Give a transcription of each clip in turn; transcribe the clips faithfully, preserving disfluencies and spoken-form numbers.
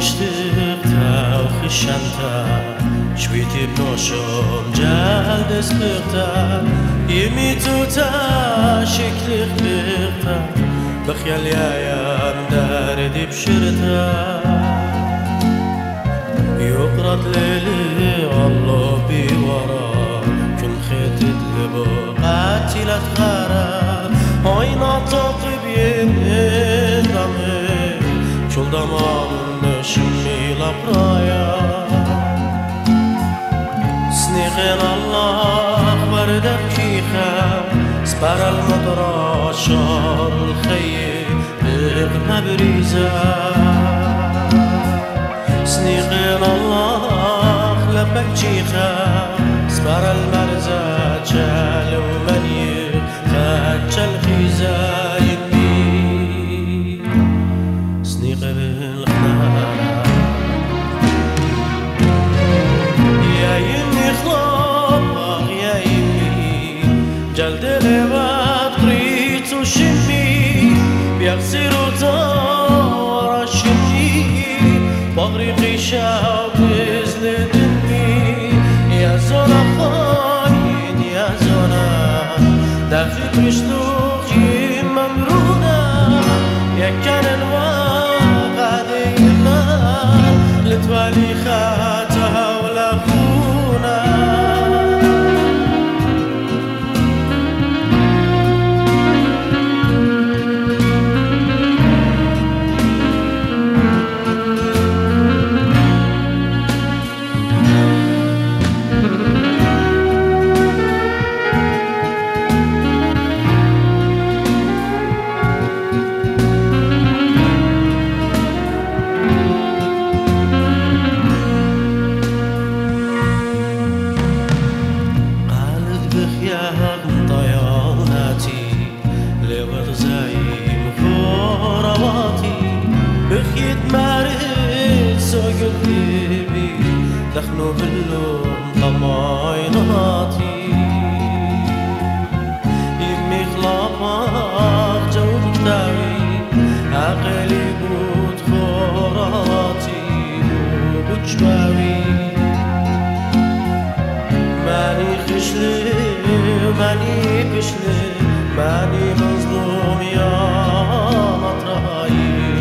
خشتقتا و خشنتا شويتي بنوشم جلد اسبقتا يمي توتا شكل خبقتا بخيال يايام داردي بشرتا يقرط ليلي والله بورا كن خيتت لبو قاتلة خارا هاينا طاقب يندمي شول دمامن شمي لبرايا سنيغين الله بردك كيخا سبر المطرى شار الخيب بغنا بريزا سنيغين الله لبك كيخا سبر المرزا جال ومني خاتش الخيزا جلد لبات قريت وشمي بيغسروا طار شمي بغري قيشة وبزل دمي يا زونا خاين يا زونا داخل مشلوخي ممرونة يا كان الواقع ديما لتوالي خاتها ولا خونا بخيت مارد سوق بيبي دخلوا باللوم طماي ناطي يمي خلاقك جود كتاري عقلي بود خوراتي وبجباري ماني خشلي ماني بشلي ماني مظلوم يا مطرحي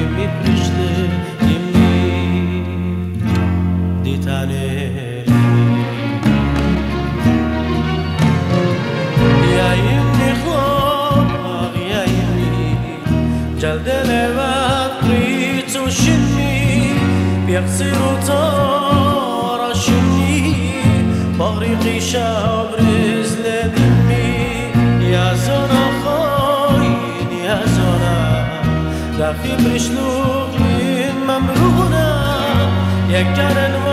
يا يمي خلاق يا يمي جلد لبات قريت وشمي بيغسروا طار شمي بغري قيشة وبرز لدمي يا زونا خاين يا زونا داخل برشلوغين ممرونة يا كان